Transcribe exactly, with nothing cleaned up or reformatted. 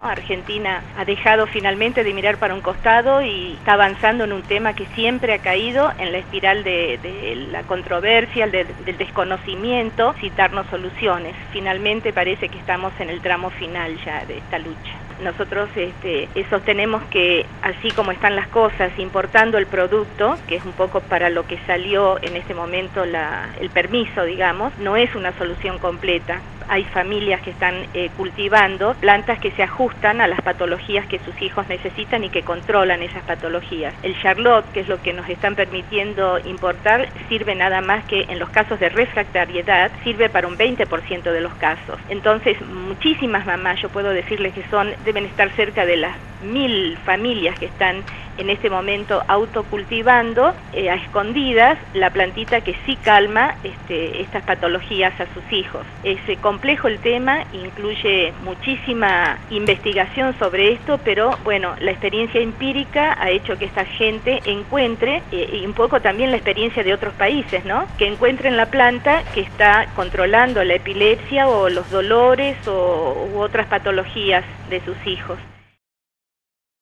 Argentina ha dejado finalmente de mirar para un costado y está avanzando en un tema que siempre ha caído en la espiral de, de la controversia, de, del desconocimiento, sin darnos soluciones. Finalmente parece que estamos en el tramo final ya de esta lucha. Nosotros este, sostenemos que así como están las cosas, importando el producto, que es un poco para lo que salió en este momento la, el permiso, digamos, no es una solución completa. Hay familias que están eh, cultivando plantas que se ajustan a las patologías que sus hijos necesitan y que controlan esas patologías. El Charlotte, que es lo que nos están permitiendo importar, sirve nada más que en los casos de refractariedad, sirve para un veinte por ciento de los casos. Entonces, muchísimas mamás, yo puedo decirles que son, deben estar cerca de las mil familias que están en este momento autocultivando eh, a escondidas la plantita que sí calma este, estas patologías a sus hijos. Es eh, complejo el tema, incluye muchísima investigación sobre esto, pero bueno, la experiencia empírica ha hecho que esta gente encuentre, eh, y un poco también la experiencia de otros países, ¿no?, que encuentren la planta que está controlando la epilepsia o los dolores o u otras patologías de sus hijos.